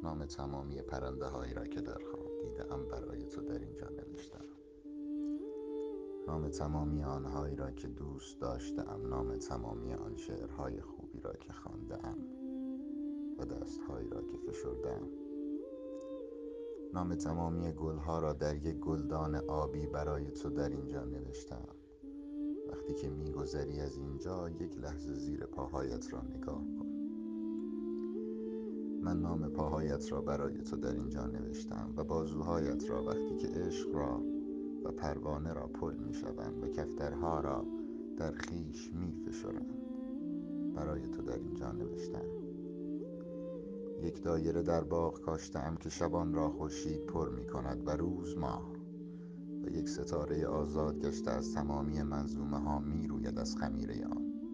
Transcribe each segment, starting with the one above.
نام تمامی پرنده هایی را که در خواب دیدم برای تو در اینجا نوشتم. نام تمامی آنهایی را که دوست داشتم، نام تمامی آن شعرهای خوبی را که خوانده‌ام و دستهایی را که فشرده‌ام. نام تمامی گلها را در یک گلدان آبی برای تو در اینجا نوشتم. وقتی که میگذری از اینجا یک لحظه زیر پاهایت را نگاه کن. من نام پاهایت را برای تو در اینجا نوشتم و بازوهایت را وقتی که عشق را و پروانه را پل می شوند و کفترها را در خیش می فشرند برای تو در اینجا نوشتم. یک دایره در باغ کاشتم که شبان را خورشید پر می کند و روز ماه و یک ستاره آزاد گشته از تمامی منظومه ها می روید از خمیره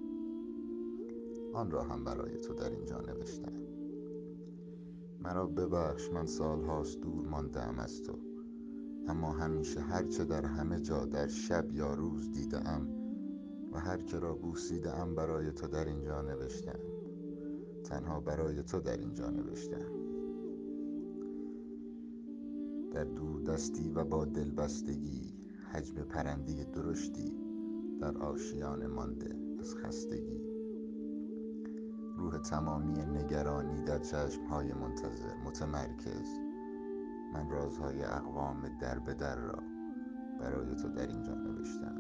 آن را هم برای تو در اینجا نوشتم. مرا ببخش، من سالهاست دور مانده‌ام از تو، اما همیشه هرچه در همه جا در شب یا روز دیده‌ام و هر که را بوسیده‌ام برای تو در اینجا نوشتم. تنها برای تو در اینجا نوشتم. در دور دستی و با دلبستگی، حجم پرنده درشتی در آشیانه مانده از خستگی. روح تمامی نگرانی در چشمهای منتظر متمرکز. من رازهای اقوام در به در را برای تو در اینجا نوشتم.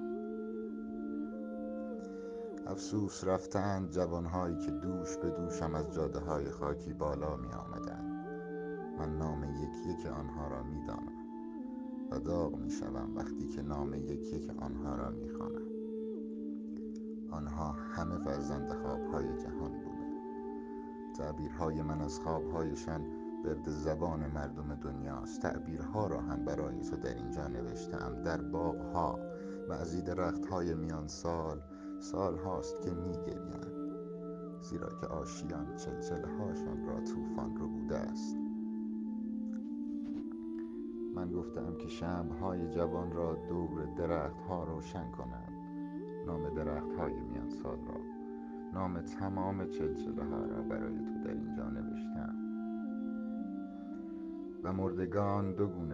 افسوس رفتند جوانهایی که دوش به دوشم از جاده های خاکی بالا می آمدند. من نام یک یک آنها را می دانم و داغ می شوم وقتی که نام یک یک آنها را می خوانم. آنها همه فرزند خوابهای جهان بودند. تعبیرهای من از خوابهایشان برد زبان مردم دنیاست. تعبیرها را هم برای تو در اینجا نوشتم. در باغها و از درختهای میان سال هاست که می گریند، زیرا که آشیان چلچله هاشان را طوفان رو بوده است. من گفتم که شمعهای جوان را دور درختها روشن کنند. نام درختهای میان سال را، نام تمام چلچله ها را برای تو در اینجا نوشتم. و مردگان دو گونه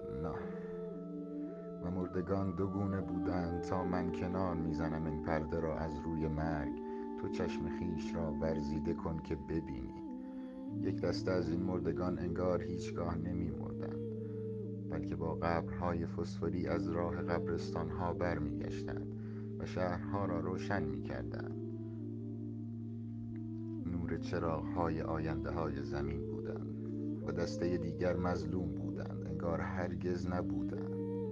بودند تا من کنار میزنم این پرده را از روی مرگ. تو چشم خیش را ورزیده کن که ببینی. یک دسته از این مردگان انگار هیچگاه نمی مردند، بلکه با قبرهای فسفوری از راه قبرستانها برمی گشتند و شهرها را روشن می کردند. نور چراغهای آینده های زمین بودند و دسته دیگر مظلوم بودند، انگار هرگز نبودند.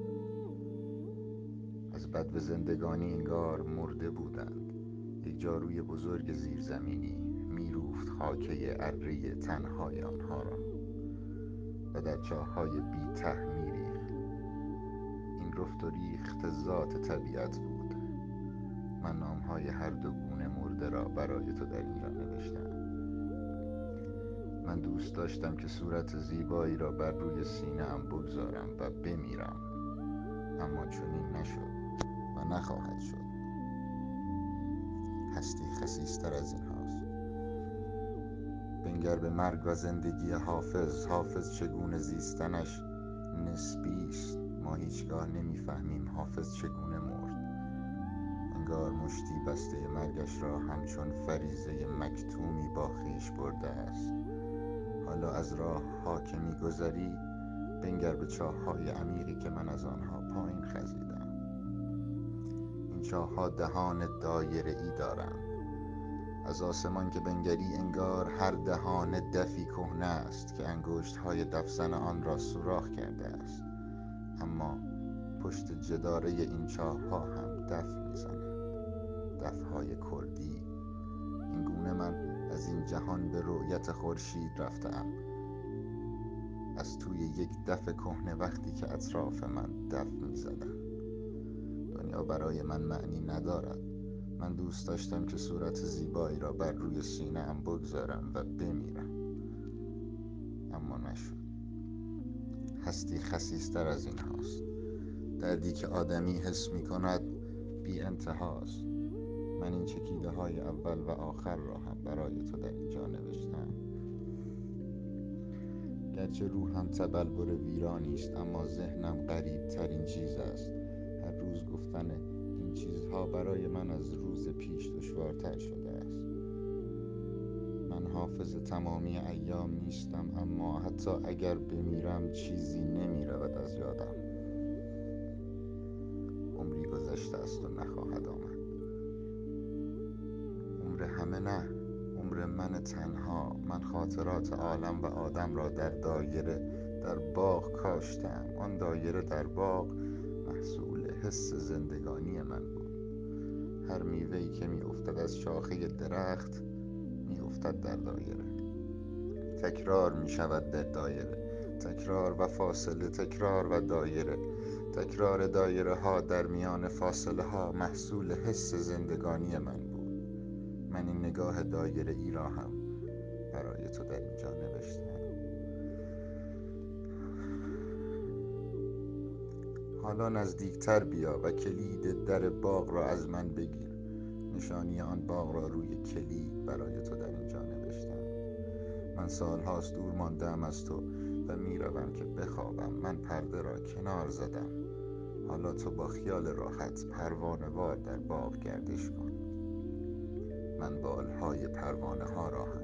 از بدو زندگانی انگار مرده بودند. یک جاروی بزرگ زیرزمینی میروفت خاکه اره تنهای آنها را و در چاههای بی ته میریخت. این رفت و ریخت ذات طبیعت بود. من نامهای هر دو گونه مرده را برای تو در اینجا نوشتم. من دوست داشتم که صورت زیبایی را بر روی سینه‌ام بگذارم و بمیرم، اما چنین نشد و نخواهد شد. هستی خسیستر از این هاست. بنگر به مرگ و زندگی حافظ چگونه زیستنش نسبی است. ما هیچگاه نمیفهمیم حافظ چگونه مرد. انگار مشتی بسته مرگش را همچون فریضه مکتومی با خویش برده است. حالا از راه ها که میگذری بنگر به چاه‌های عمیقی که من از آنها پایین خزیدم. این چاه‌ها دهان دایره‌ای دارند. از آسمان که بنگری انگار هر دهانه دفی کهنه است که انگشت‌های دفزن آن را سوراخ کرده است. اما پشت جداره این چاه‌ها هم دف می‌زنند، دف‌های کردی. این گونه من از این جهان به رؤیت خورشید رفته‌ام، از توی یک دف کهنه وقتی که اطراف من دف می‌زدند. دنیا برای من معنی ندارد. من دوست داشتم که صورت زیبایی را بر روی سینه‌ام بگذارم و بمیرم، اما نشد. هستی خسیستر از این هاست. دردی که آدمی حس می کند بی انتهاست. من این چکیده های اول و آخر را هم برای تو در اینجا نوشتم. گرچه روحم تبلور ویرانی است، اما ذهنم غریب ترین چیز است. هر روز گفتن این چیزها برای من از روز پیش دشوارتر شده است. من حافظ تمامی ایام نیستم، اما حتی اگر بمیرم چیزی نمی رود از یادم. عمری گذشته است و نخواهد آمد. عمر همه نه، عمر من تنها. من خاطرات عالم و آدم را در دایره در باغ کاشتم. آن دایره در باغ محصول حس زندگانی من بود. هر میوه‌ای که می افتد از شاخه درخت می افتد در دایره. تکرار می شود در دایره، تکرار و فاصله، تکرار و دایره، تکرار دایره ها در میان فاصله ها محصول حس زندگانی من بود. من این نگاه دایره ای را هم برای تو در اینجا نوشتم. حالا نزدیکتر بیا و کلید در باغ را از من بگیر. نشانی آن باغ را روی کلید برای تو در اینجا نوشتم. من سالهاست دور ماندم از تو و میروم که بخوابم. من پرده را کنار زدم. حالا تو با خیال راحت پروانه وار در باغ گردش کن. من بالهای پروانه ها را هم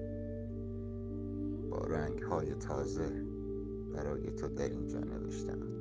با رنگ های تازه برای تو در اینجا نوشتم.